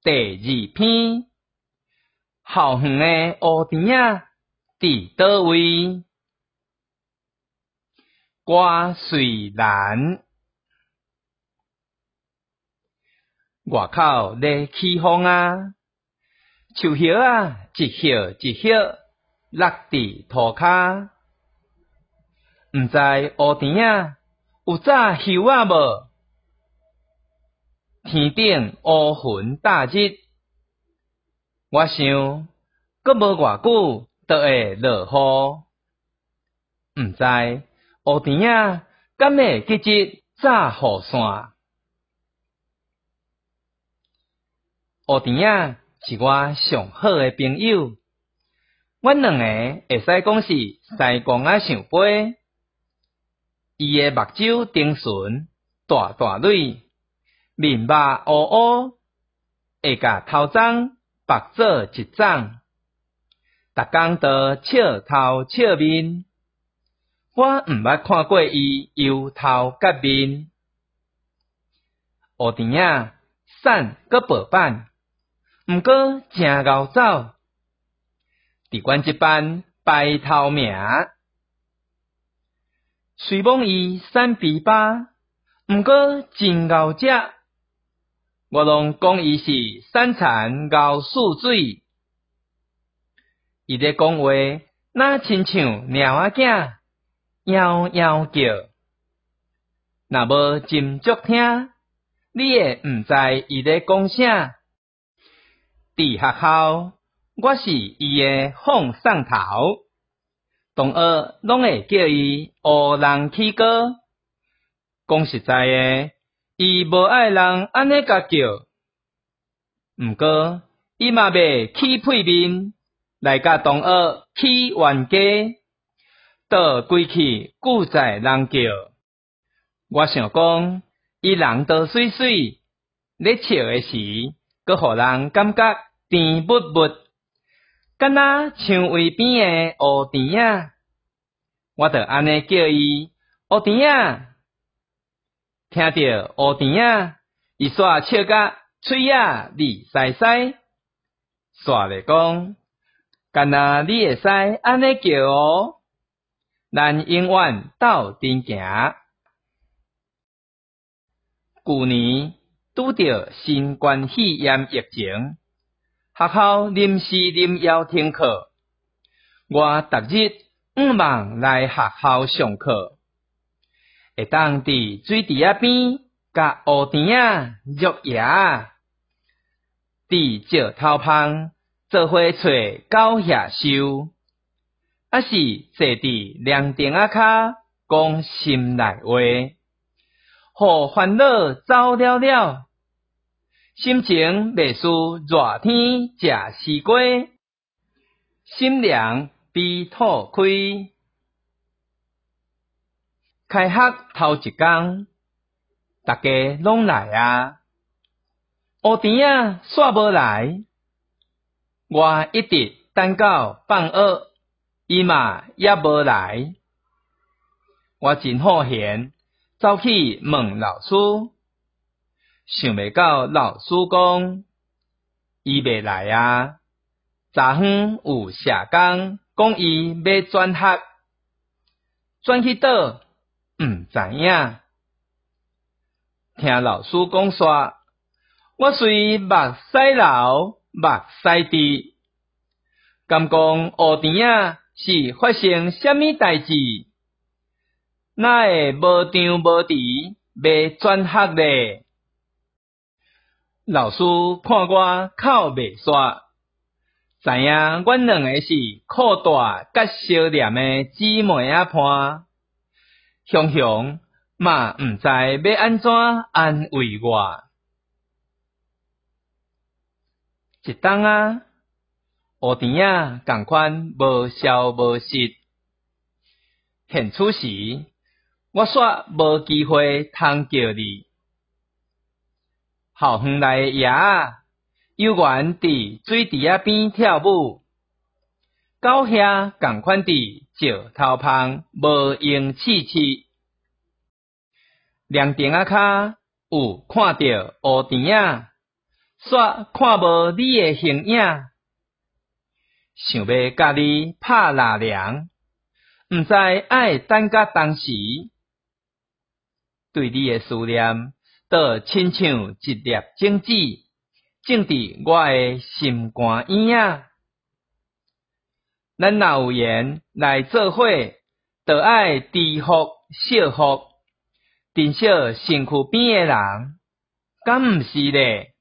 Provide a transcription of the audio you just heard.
第2篇，校园的乌田仔伫倒位？歌虽然，外口咧起风啊，树叶啊一叶一叶落伫涂骹，毋知乌田仔有早休啊无？天顶乌云大日，我想阁无偌久就会落雨，毋知乌田仔敢会记日早雨伞？乌田仔是我上好的朋友，阮两个会使讲是西公仔相陪。伊的目睭顶唇大大蕊，面目乌乌，下甲头鬃白做一丛，逐工都笑头笑面。我毋捌看过伊忧头甲面。乌田仔瘦阁薄板，毋过真牛走，伫阮即班排头名。虽望伊瘦肥巴，毋过真牛食，我拢讲伊是山蚕牛屎水。伊咧讲话，若亲像猫仔囝，嗷嗷叫。若无斟酌听，你会毋知伊咧讲啥。伫学校，我是伊的放送头，同学拢会叫伊乌人起歌。讲实在的，伊无爱人安尼甲叫，毋过伊嘛袂起屁面来甲同学起冤家，倒规气故在人叫。我想讲，伊人倒水水，咧笑的时，阁互人感觉甜蜜蜜，敢若像围边的乌田仔。我着安尼叫伊乌田仔。听到乌田仔，伊煞笑甲嘴仔利塞塞，煞咧讲，敢若你会使安尼叫哦，咱永远斗阵行。旧年拄着新冠肺炎疫情，学校临时临邀停课，我逐日毋忙来学校上课，会当伫水池仔边甲乌田仔约爷，伫石头旁做伙找狗遐收，还是坐伫凉亭仔骹讲心内话，互烦恼走了了，心情袂输热天食西瓜，心凉比土开。开学头一天，大家拢来啊，乌田仔煞无来，我一直等到放学，伊嘛也无来。我真好闲，走去问老师，想袂到老师讲伊袂来啊。昨昏有社工讲伊要转学，转去倒毋知影。听老师讲煞，我虽目屎流，目屎滴，敢讲乌田仔是发生啥物代志？哪会无张无弛要转学咧？老师看我口袂煞，知影阮两个是酷大甲小念的姊妹仔伴，雄雄嘛毋知要安怎安慰我。一冬啊，乌田仔共款无消无息，现此时我煞无机会通叫你。校园内的爷仔游园伫水池仔边跳舞，狗遐共款伫石头旁无用试试。凉亭仔骹有看到乌田仔煞看无你的形影，想要甲你拍拉梁，毋知爱等甲当时，对你的思念，倒亲像一粒种子，种伫我的心肝眼仔。咱若有缘来做伙，就爱知福惜福，珍惜身躯边的人，敢毋是咧？